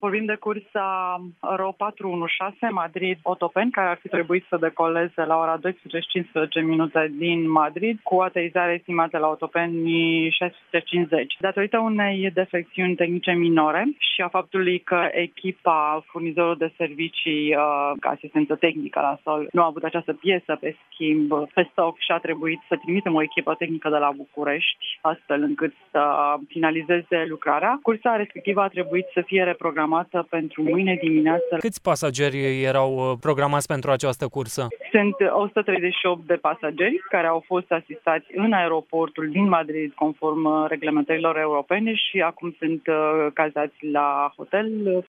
Vorbim de cursa RO 416 Madrid-Otopeni, care ar fi trebuit să decoleze la ora 12:15 din Madrid, cu aterizare estimată la Otopeni 650. Datorită unei defecțiuni tehnice minore și a faptului că echipa furnizorul de servicii ca asistență tehnică la sol nu a avut această piesă pe schimb pe stoc și a trebuit să trimitem o echipă tehnică de la București, astfel încât să finalizeze lucrarea. Cursa respectivă a trebuit să fie reprogramată pentru mâine dimineață. Câți pasageri erau programați pentru această cursă? Sunt 138 de pasageri care au fost asistați în aeroportul din Madrid conform reglementărilor europene și acum sunt cazați la hotel.